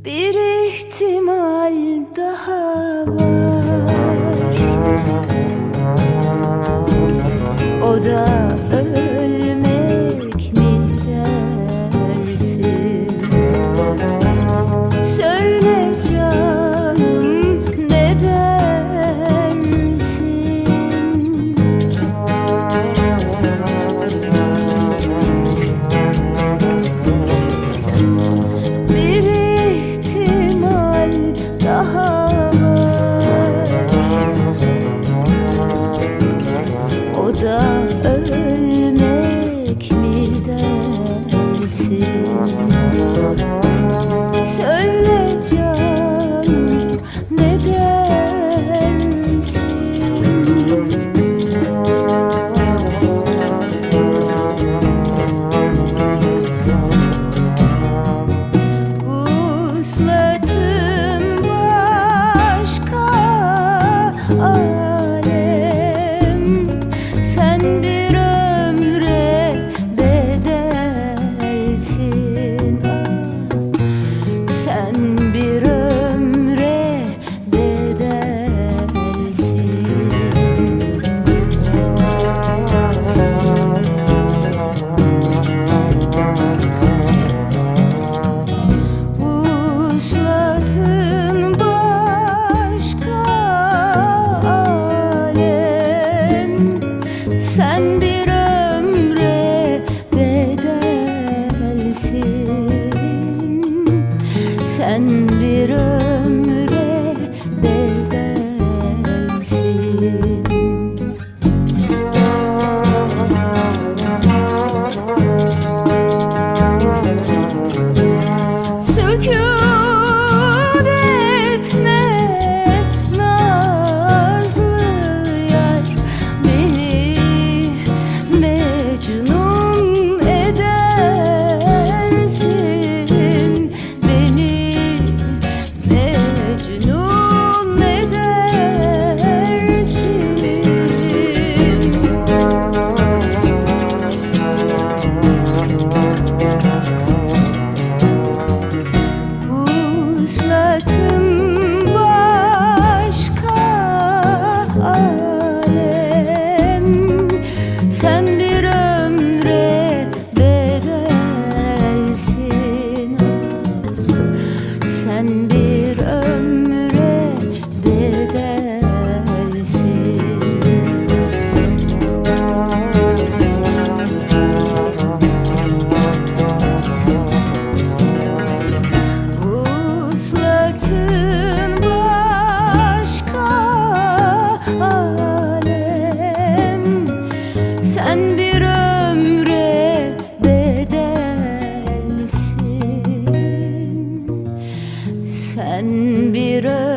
Bir ihtimal daha var. O da ölmek mi dersin? Söyle canım, ne dersin? Bir ihtimal daha var. O da ölmek mi dersin? Söyle canım, ne dersin? Vuslatın başka alem, sen bir ömre bedelsin. Sen bir ömre bedelsin. Vuslatın başka alem, sen bir ömre bedelsin. Sen bir ömre bedelsin. Sükût etme nazlı yar, beni mecnun edersin. Beni mecnun edersin. Vuslatın başka alem, sen bir ömre bedelsin. Sen bir ömre bedelsin. Vuslatın başka alem, sen bir ömre bedelsin. Sen bir